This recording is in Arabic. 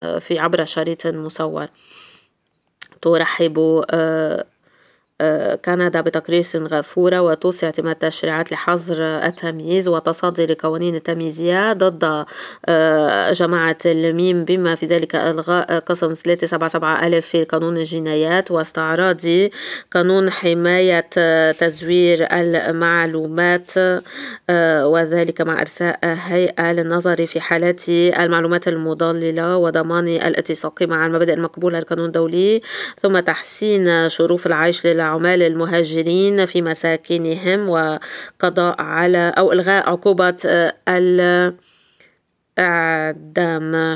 في عبر شريط مصور. ترحب كندا بتقرير سنغافورة وتوصي اعتماد تشريعات لحظر التمييز وتصدي لقوانين التمييزية ضد جماعة الميم بما في ذلك إلغاء قسم 377 ألف في قانون الجنايات واستعراض قانون حماية تزوير المعلومات وذلك مع إرساء هيئة للنظر في حالات المعلومات المضللة وضمان الاتساق مع المبادئ المقبولة للقانون الدولي، ثم تحسين ظروف العيش للعمال المهاجرين في مساكنهم وقضاء على أو إلغاء عقوبة الإعدام.